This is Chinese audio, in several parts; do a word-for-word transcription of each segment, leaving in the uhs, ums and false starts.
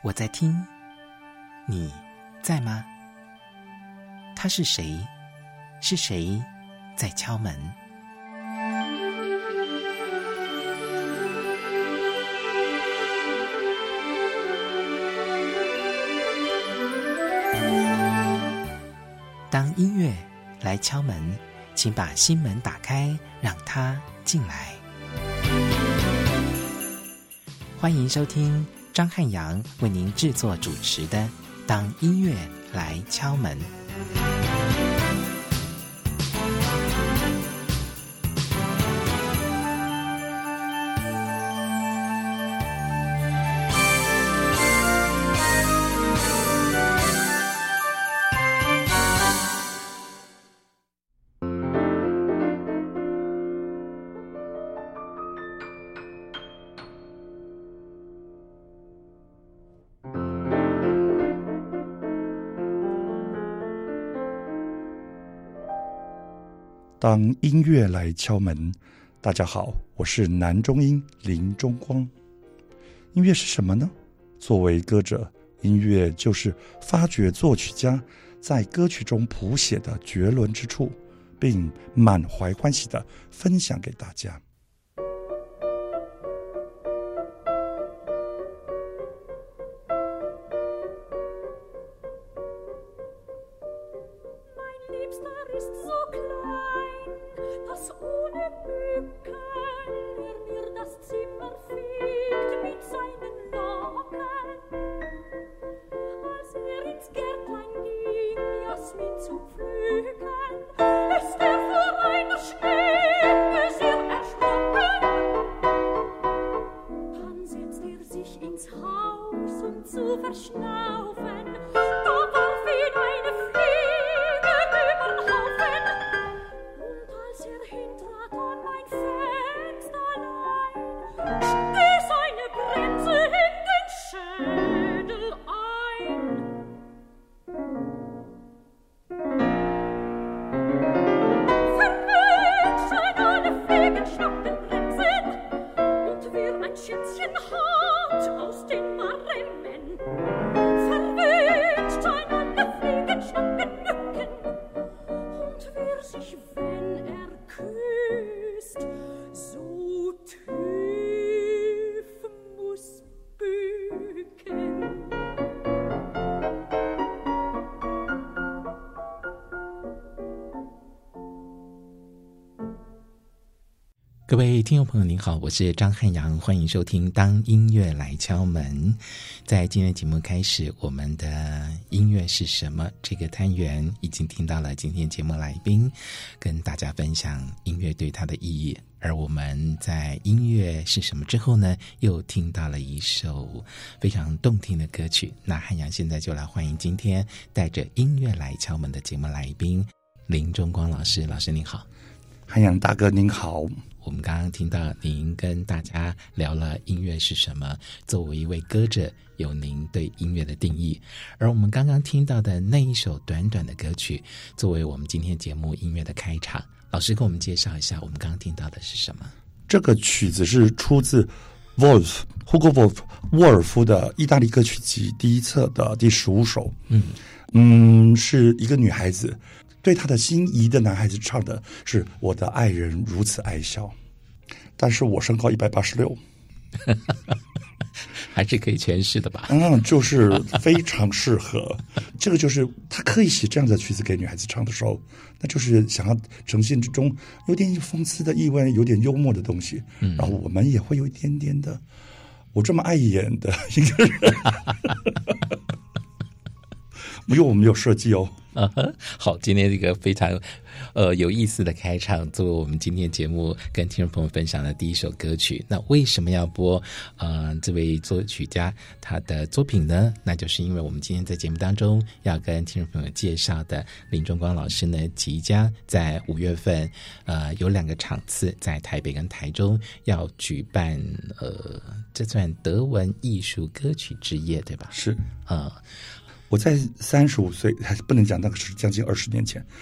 我在听，你在吗？他是谁？是谁在敲门？当音乐来敲门，请把心门打开，让它进来。欢迎收听张汉阳为您制作主持的《当音乐来敲门》。 当音乐来敲门，大家好，我是男中音林中光。音乐是什么呢？作为歌者，音乐就是发掘作曲家在歌曲中谱写的绝伦之处，并满怀欢喜地分享给大家。 各位听众朋友您好，我是张汉阳，欢迎收听当音乐来敲门。在今天节目开始，我们的音乐是什么这个单元已经听到了今天节目来宾跟大家分享音乐对他的意义，而我们在音乐是什么之后呢，又听到了一首非常动听的歌曲。那汉阳现在就来欢迎今天带着音乐来敲门的节目来宾林中光老师。老师您好。 汉阳大哥您好。 我们刚刚听到您跟大家聊了音乐是什么，作为一位歌者有您对音乐的定义，而我们刚刚听到的那一首短短的歌曲作为我们今天节目音乐的开场，老师跟我们介绍一下我们刚刚听到的是什么。 这个曲子是出自 Wolf Hugo Wolf 沃尔夫的意大利歌曲集第一册的第十五首。嗯嗯，是一个女孩子对她的心仪的男孩子唱的，是我的爱人如此爱笑，但是我身高一百八十六， 还是可以诠释的吧？ 嗯，就是非常适合。这个就是他刻意写这样的曲子给女孩子唱的时候，那就是想要呈现之中有点讽刺的意味，有点幽默的东西。嗯，然后我们也会有一点点的，我这么爱演的一个人，因为我们有设计哦。 啊，好，今天这个非常呃有意思的开场，作为我们今天节目跟听众朋友分享的第一首歌曲。那为什么要播呃这位作曲家他的作品呢？那就是因为我们今天在节目当中要跟听众朋友介绍的林中光老师呢，即将在五月份呃有两个场次在台北跟台中要举办呃这算德文艺术歌曲之夜，对吧？ 是啊。呃我在三十五岁，还不能讲那个是将近二十年前，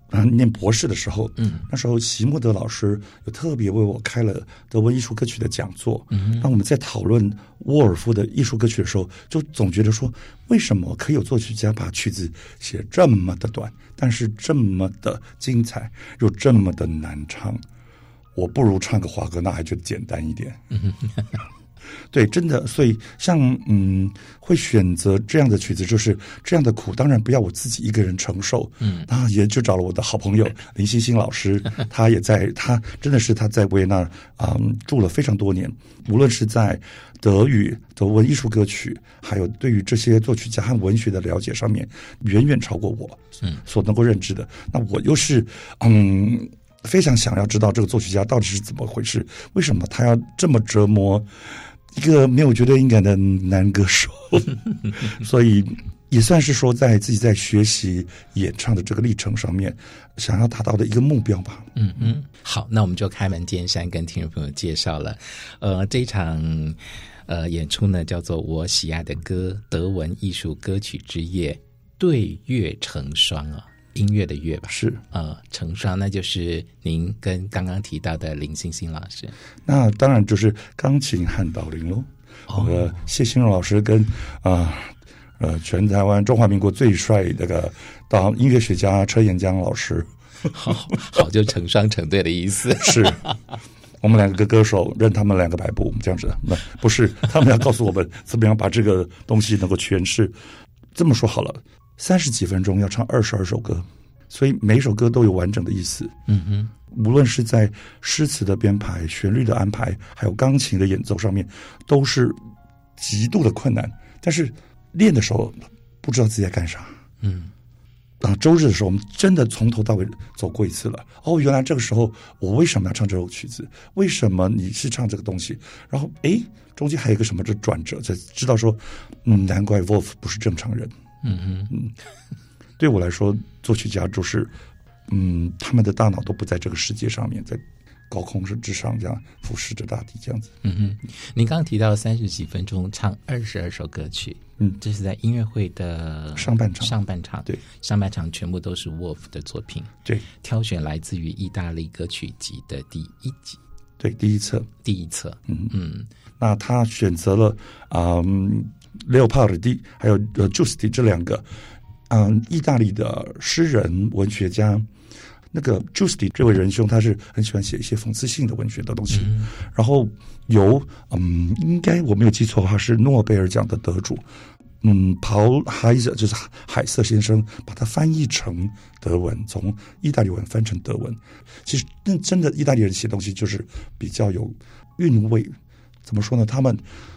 啊，念博士的时候， 嗯， 那时候席莫德老师有特别为我开了德文艺术歌曲的讲座。嗯，那我们在讨论沃尔夫的艺术歌曲的时候，就总觉得说，为什么可以有作曲家把曲子写这么的短，但是这么的精彩，又这么的难唱？我不如唱个华格纳还觉得简单一点。嗯对，真的，所以像嗯，会选择这样的曲子，就是这样的苦，当然不要我自己一个人承受，嗯，啊，也就找了我的好朋友林欣欣老师，他也在，他真的是他在维也纳啊、嗯、住了非常多年，无论是在德语、德文艺术歌曲，还有对于这些作曲家和文学的了解上面，远远超过我嗯所能够认知的。那我又是嗯。非常想要知道这个作曲家到底是怎么回事，为什么他要这么折磨一个没有绝对音感的男歌手？所以也算是说在自己在学习演唱的这个历程上面想要达到的一个目标吧。 嗯嗯，好，那我们就开门见山跟听众朋友介绍了，呃，这一场呃演出呢叫做《我喜爱的歌：德文艺术歌曲之夜对乐成双》啊。音乐的乐吧， 是呃，成双，那就是您跟刚刚提到的林欣欣老师。 那当然就是钢琴和导聆喽。我们谢欣荣老师跟啊 呃, 呃全台湾中华民国最帅那个导音乐学家车延江老师。 好好，就成双成对的意思。 是我们两个歌手任他们两个摆布这样子的，那不是他们要告诉我们怎么样把这个东西能够诠释。这么说好了。三十几分钟要唱二十二首歌，所以每一首歌都有完整的意思。嗯哼，无论是在诗词的编排、旋律的安排，还有钢琴的演奏上面，都是极度的困难。但是练的时候不知道自己在干啥。嗯，啊，周日的时候我们真的从头到尾走过一次了。哦，原来这个时候我为什么要唱这首曲子？为什么你是唱这个东西？然后诶，中间还有一个什么的转折，才知道说，嗯，难怪 Wolf 不是正常人。嗯嗯，对我来说，作曲家就是，嗯，他们的大脑都不在这个世界上面，在高空之上这样俯视着大地这样子。嗯哼，您刚刚提到三十几分钟唱二十二首歌曲，嗯，这是在音乐会的上半场， 上半场对， 上半场全部都是 Wolf 的作品， 对， 挑选来自于意大利歌曲集的第一集， 对，第一册， 第一册，嗯嗯， 那他选择了啊。嗯Leopardi 还有呃 Giusti 这两个，嗯，意大利的诗人文学家。那个 Giusti 这位仁兄，他是很喜欢写一些讽刺性的文学的东西。嗯、然后由嗯，应该我没有记错的话，是诺贝尔奖的得主，嗯 ，Paul Heiser 就是海瑟先生，把它翻译成德文，从意大利文翻成德文。其实那真的意大利人写东西就是比较有韵味。怎么说呢？他们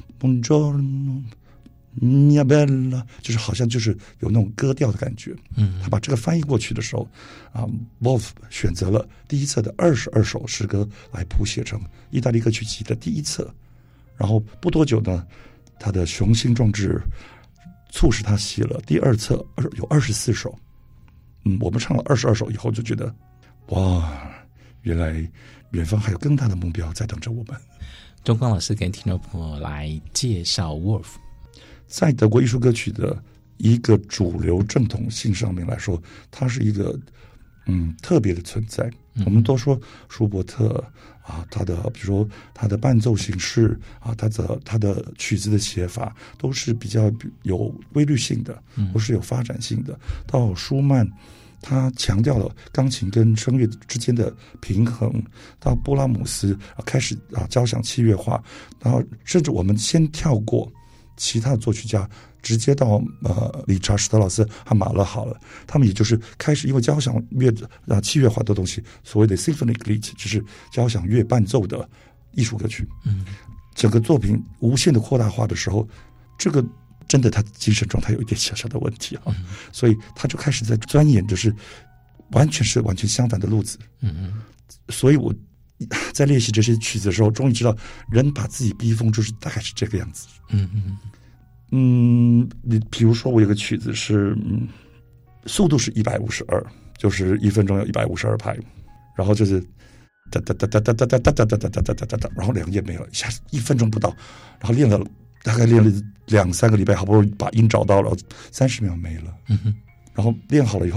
Buongiorno。米亚贝拉就是好像就是有那种歌调的感觉。嗯，他把这个翻译过去的时候，啊 ，Wolf 选择了第一册的二十二首诗歌来谱写成意大利歌曲集的第一册。然后不多久呢，他的雄心壮志促使他写了第二册，有二十四首。嗯，我们唱了二十二首以后，就觉得哇，原来远方还有更大的目标在等着我们。 钟光老师跟听众朋友来介绍 Wolf。 在德国艺术歌曲的一个主流正统性上面来说，它是一个嗯特别的存在。嗯、我们都说舒伯特啊，他的比如说他的伴奏形式啊，他的他的曲子的写法都是比较有规律性的，都是有发展性的。到舒曼，他强调了钢琴跟声乐之间的平衡；到布拉姆斯啊，开始啊交响器乐化，然后甚至我们先跳过。其他的作曲家直接到呃理查施特劳斯和马勒好了，他们也就是开始因为交响乐啊器乐化的东西，所谓的 symphonic lied 就是交响乐伴奏的艺术歌曲。嗯，整个作品无限的扩大化的时候，这个真的他精神状态有一点小小的问题啊，嗯、所以他就开始在钻研，就是完全是完全相反的路子。嗯嗯，所以我。在练习这些曲子的时候，终于知道人把自己逼疯就是大概是这个样子。嗯嗯嗯，你比如说我有个曲子是，嗯，速度是一百五十二，就是一分钟有一百五十二拍，然后就是哒哒哒哒哒哒哒哒哒哒哒哒哒哒哒，然后两个音没了，一下一分钟不到，然后练了大概练了两三个礼拜，好不容易把音找到了，三十秒没了。嗯哼，然后练好了以后。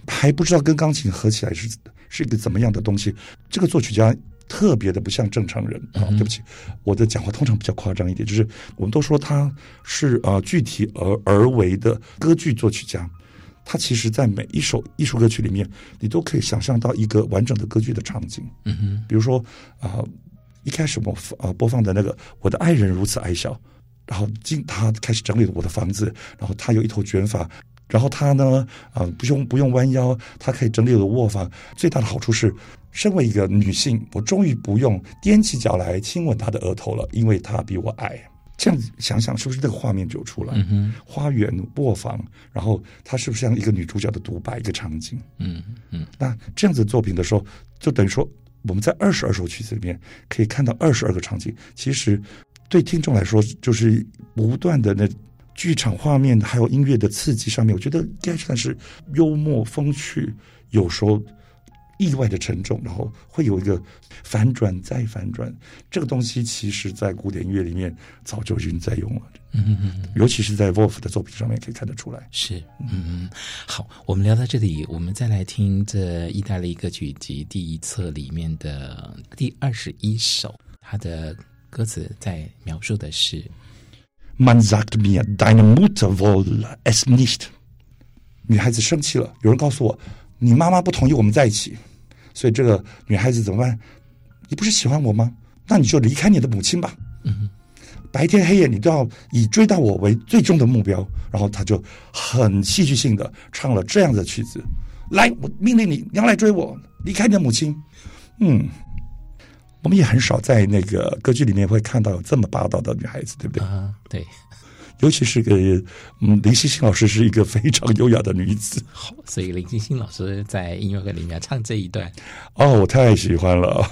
还不知道跟钢琴合起来是是一个怎么样的东西。这个作曲家特别的不像正常人啊、哦！对不起，我的讲话通常比较夸张一点，就是我们都说他是啊、呃、具体而而为的歌剧作曲家。他其实在每一首艺术歌曲里面，你都可以想象到一个完整的歌剧的场景。 嗯哼， 比如说啊、呃，一开始我啊、呃、播放的那个“我的爱人如此矮小”，然后进他开始整理我的房子，然后他有一头卷发。然后他呢，啊、呃，不用不用弯腰，他可以整理我的卧房。最大的好处是，身为一个女性，我终于不用踮起脚来亲吻她的额头了，因为她比我矮。这样子想想，是不是这个画面就出来？ 嗯哼， 花园、卧房，然后她是不是像一个女主角的独白一个场景？ 嗯嗯。 那这样子作品的时候，就等于说我们在二十二首曲子里面可以看到二十二个场景。其实对听众来说，就是不断的那。剧场画面还有音乐的刺激上面，我觉得应该算是幽默风趣，有时候意外的沉重，然后会有一个反转再反转。这个东西其实在古典音乐里面早就已经在用了， 嗯嗯， 尤其是在 Wolf 的作品上面可以看得出来。 是，嗯，好，我们聊到这里，我们再来听这意大利歌曲集第一册里面的第二十一首，它的歌词在描述的是。 Man sagt mir, deine Mutter will es nicht. 女孩子生气了，有人告诉我，你妈妈不同意我们在一起。所以这个女孩子怎么办？你不是喜欢我吗？那你就离开你的母亲吧。 嗯， 白天黑夜你都要以追到我为最终的目标。然后她就很戏剧性的唱了这样的曲子：来，我命令你，你要来追我，离开你的母亲。嗯。我们也很少在那个歌剧里面会看到有这么霸道的女孩子，对不对？ 啊，对。 尤其是个嗯，林星星老师是一个非常优雅的女子。 好，所以林星星老师在音乐会里面唱这一段， 哦，我太喜欢了。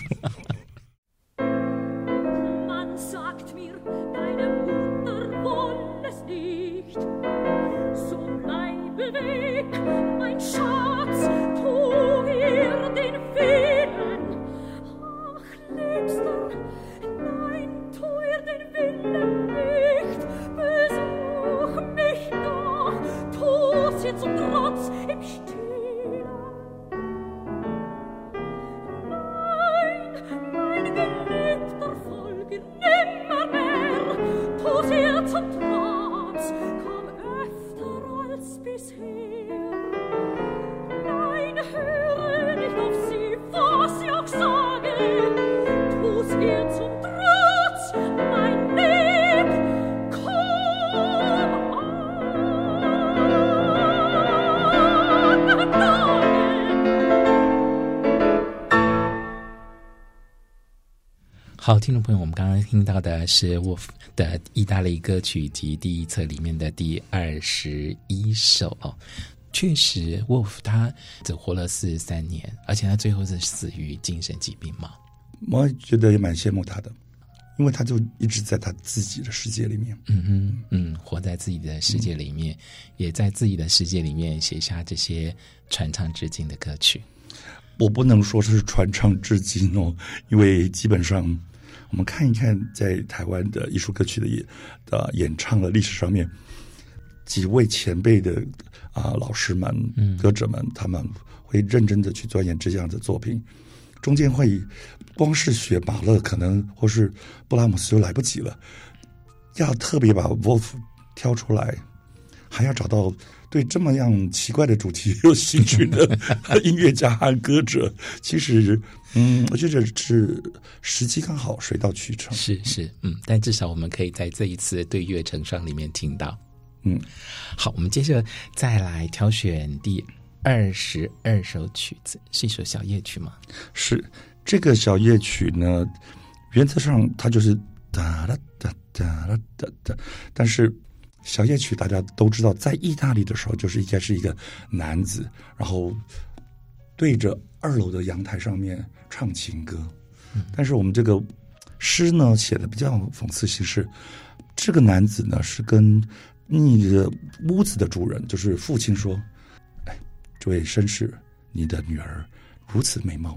好，听众朋友，我们刚刚听到的是 Wolf 的意大利歌曲集第一册里面的第二十一首哦。确实 Wolf 他只活了四十三年，而且他最后是死于精神疾病嘛。 我觉得也蛮羡慕他的，因为他就一直在他自己的世界里面， 嗯嗯嗯，活在自己的世界里面、嗯、也在自己的世界里面写下这些传唱至今的歌曲。 我不能说是传唱至今哦，因为基本上我们看一看在台湾的艺术歌曲的演的演唱的历史上面，几位前辈的啊、呃、老师们、歌者们，他们会认真的去钻研这样的作品，中间会光是学马勒可能或是布拉姆斯就来不及了，要特别把 Wolf 挑出来，还要找到对这么样奇怪的主题有兴趣的音乐家和歌者，其实嗯，我觉得是时机刚好，水到渠成。 是是，嗯，但至少我们可以在这一次对乐成双里面听到。 嗯， 好，我们接着再来挑选第二十二首曲子，是一首小夜曲吗？ 是，这个小夜曲呢，原则上它就是哒哒哒哒哒哒哒，但是小夜曲大家都知道，在意大利的时候，就是应该是一个男子，然后对着二楼的阳台上面唱情歌。嗯、但是我们这个诗呢写的比较讽刺形式，这个男子呢是跟那个屋子的主人，就是父亲说：“哎，这位绅士，你的女儿如此美貌，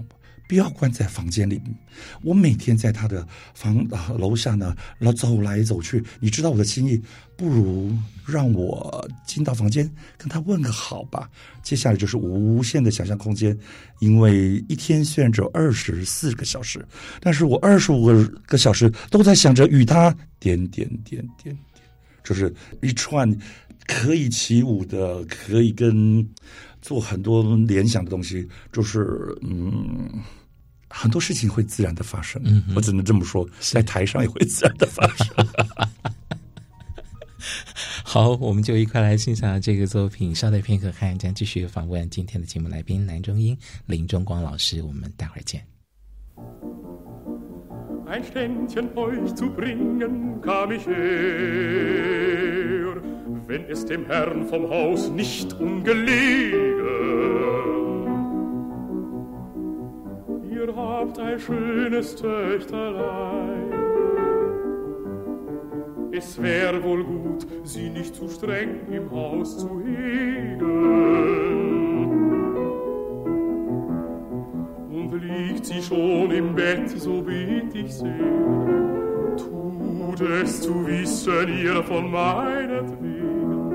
不要关在房间里。我每天在他的房、啊、楼下呢，然后走来走去。你知道我的心意，不如让我进到房间跟他问个好吧。接下来就是无限的想象空间，因为一天虽然只有二十四个小时，但是我二十五个小时都在想着与他点点点点点，就是一串可以起舞的，可以跟做很多联想的东西，就是嗯，很多事情会自然的发生。嗯，我只能这么说，在台上也会自然的发生。 好，我们就一块来欣赏这个作品。稍待片刻，汉将继续访问今天的节目来宾南中英林中光老师，我们待会儿见。 Ein Ständchen euch zu bringen kam ich her, wenn es dem Herrn vom Haus nicht ungelegen. Ihr habt ein schönes Töchterlein, es wär wohl gut, sie nicht zu streng im Haus zu hegen. Liegt sie schon im Bett, so bitt ich sehr, tut es zu wissen ihr von meinetwegen,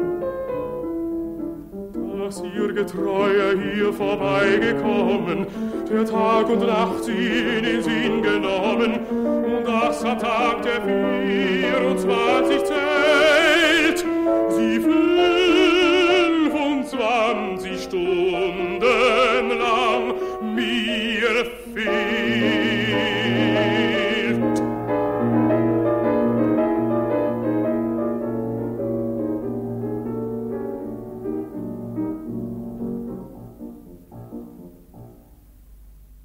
dass ihr Getreue hier vorbeigekommen, der Tag und Nacht sie in den Sinn genommen, und dass am Tag der vierundzwanzigste